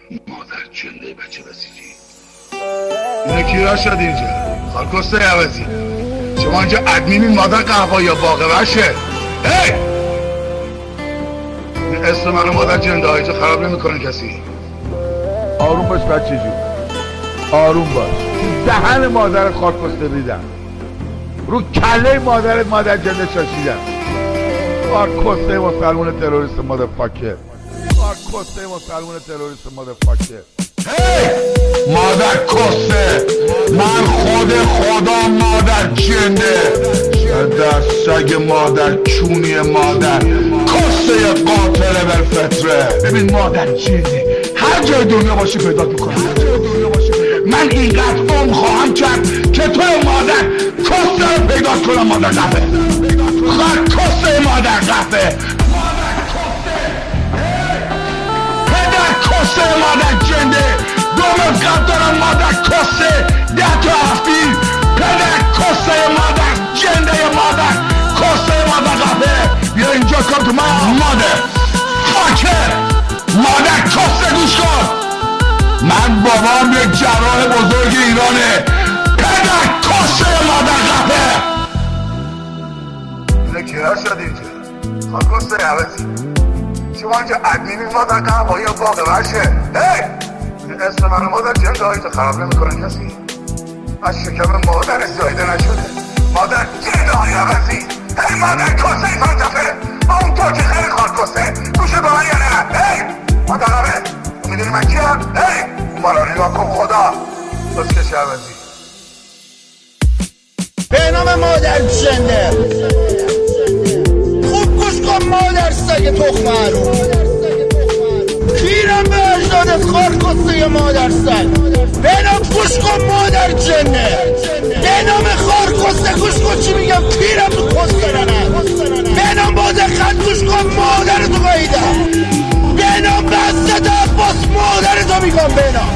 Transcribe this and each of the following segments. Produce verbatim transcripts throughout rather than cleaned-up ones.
مادر جنده بچه بسیجی اینه کی را شد اینجا؟ خالکسته عوضی شما اینجا ادمینین مادر قهوه یا باقه بشه. هی این اسم منو مادر جنده های تو خراب نمی کنه کسی. آروم باش بچه جون، آروم باش. دهن مادر خالکسته ریدم، رو کله مادر مادر جنده شاشیدم. خالکسته مسلمون تروریست مادر فاکر، خالکسته مسلمون تروریست مادر فاکر. هی مادر کسته، من خود خدا مادر جنده، در سگ مادر چونی مادر کسته قاتل بالفطره. ببین مادر جنده هر جای دنیا باشی پیدا میکنم، من اینقدر عمر خواهم کرد که تو مادر کسته رو پیدا کنم. مادر قفه خواهد کسته مادر قفه، پدر کسته مادر جنده، دوم قد دارم مادر کسته، ده تا افیر پدر کسته مادر جنده مادر کسته مادر قفه. بیا اینجا کن تو من مادر فاکر مادر کسته گوش کن. من بابام یک جراح بزرگ ایرانه، پدر کسته مادر قفه. اینه کیرا شد اینجا؟ خالکسته عوضی شما اینجا ادمینین مادر قهوه یا باقه بشه. هی اسم منو مادر جنده هایی تو خراب نمی کنه کسی. از شکم مادر زایده نشده مادر جنده های عوضی. هی مادر کسته ای فلسفه اون تو که خیلی خالکسته گوشه با من یا نه. هی مادر قهوه میدونی من کیم؟ هی اون بالا نگاه کن خدا بسکش عوضی. به نام مادر جنده خوب گوش کن مادر سگ تخم حروم، پیرم به اجدادت خالکسته مادر سگ. به نام گوش کن مادر جنده، به نام خالکسته گوش کن چی میگم، پیرم تو کسته نه. به نام مادر خط گوش کن مادر تو قایدم، به نام بسته عباس مادر تو میگم. به نام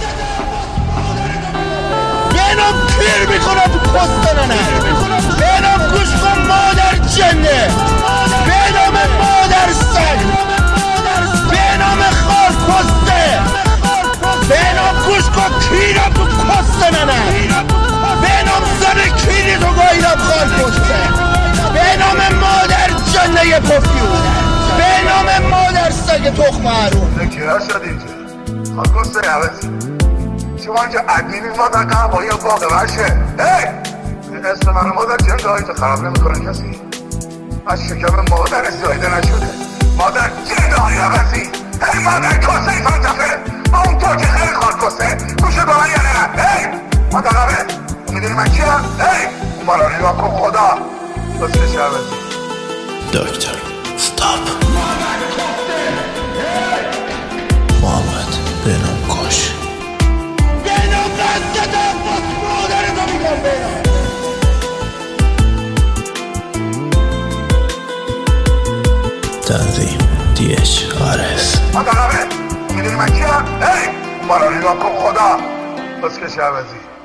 به نام پیر میکنم تو کسته نه. به نام گوش کن مادر جنده، به نام مادر سگ، به نام خالکسته، به نام گوش کن کیرم تو کسته نه. به نام زن کیری تو گایدم خالکسته، به نام مادر جنده پفیون، به نام مادر سگ تخم حروم. اینه کیرا شد اینجا؟ خالکسته عوضی شما اینجا ادمینین مادر قهوه یا باقه بشه. هی اسم منو مادر جنده هایی تو خراب نمی کنه کسی. از شکم مادر زایده نشده مادر جنده های عوضی. هی مادر کسته ای فلسفه اون تو که خیلی خالکسته گوشه با من یا نه. هی مادر قهوه میدونی من کیم؟ هی اون بالا نگاه کن خدا بسکش عوضی. دکتر استاپ محمد به نام کش، به نام بسته عباس مادر تو میگم. به نام تنظیم دی اچ آر اس. مادر قهوه میدونی من کیم؟ هی اون بالا نگاه کن خدا بسکش عوضی.